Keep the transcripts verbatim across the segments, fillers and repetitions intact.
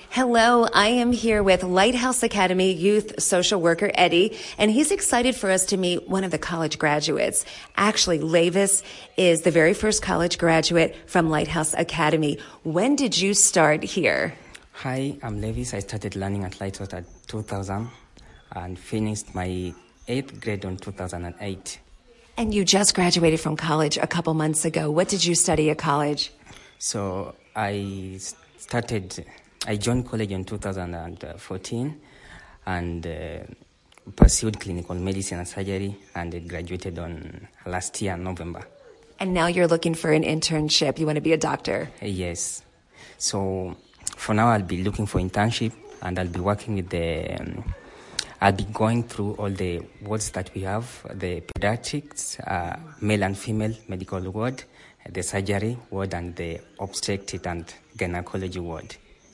Hello, I am here with Lighthouse Academy Youth Social Worker Eddie, and he's excited for us to meet one of the college graduates. Actually, Lavis is the very first college graduate from Lighthouse Academy. When did you start here? Hi, I'm Lavis. I started learning at Lighthouse at two thousand and finished my eighth grade in two thousand eight. And you just graduated from college a couple months ago. What did you study at college? So I started, I joined college in two thousand fourteen and uh, pursued clinical medicine and surgery and graduated on last year, November. And now you're looking for an internship. You want to be a doctor? Yes. So for now, I'll be looking for internship and I'll be working with the, um, I'll be going through all the wards that we have, the pediatrics, uh, male and female medical ward, the surgery ward, and the obstetric and gynecology ward.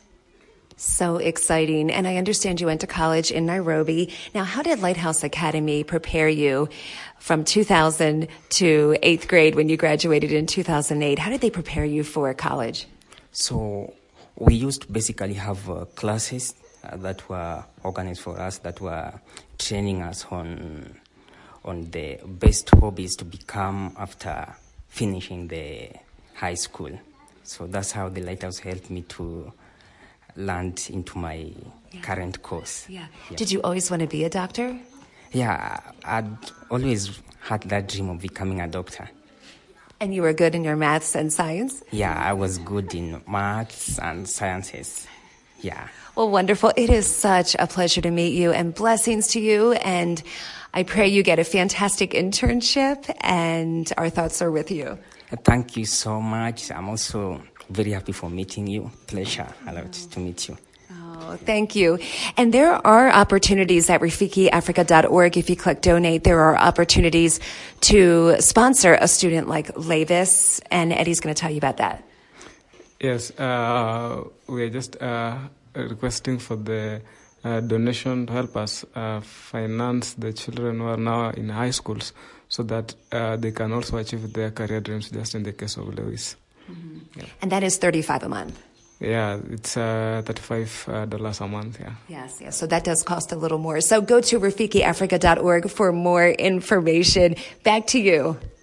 So exciting. And I understand you went to college in Nairobi. Now, how did Lighthouse Academy prepare you from two thousand to eighth grade when you graduated in two thousand eight? How did they prepare you for college? So we used to basically have uh, classes uh, that were organized for us, that were training us on on the best hobbies to become after finishing the high school. So that's how the Lighthouse helped me to land into my yeah. current course. Yeah. yeah. Did you always want to be a doctor? Yeah, I'd always had that dream of becoming a doctor. And you were good in your maths and science? Yeah, I was good in maths and sciences. Yeah. Well, wonderful. It is such a pleasure to meet you, and blessings to you. And I pray you get a fantastic internship, and our thoughts are with you. Thank you so much. I'm also very happy for meeting you. Pleasure a lot to meet you. Oh, thank you. And there are opportunities at Rafiki Africa dot org. If you click donate, there are opportunities to sponsor a student like Lavis, and Eddie's going to tell you about that. Yes, uh, we are just uh, requesting for the uh, donation to help us uh, finance the children who are now in high schools so that uh, they can also achieve their career dreams, just in the case of Lewis. Mm-hmm. Yeah. And that is thirty-five dollars a month. Yeah, it's uh, thirty-five dollars a month, yeah. Yes, yes. So that does cost a little more. So go to Rafiki Africa dot org for more information. Back to you.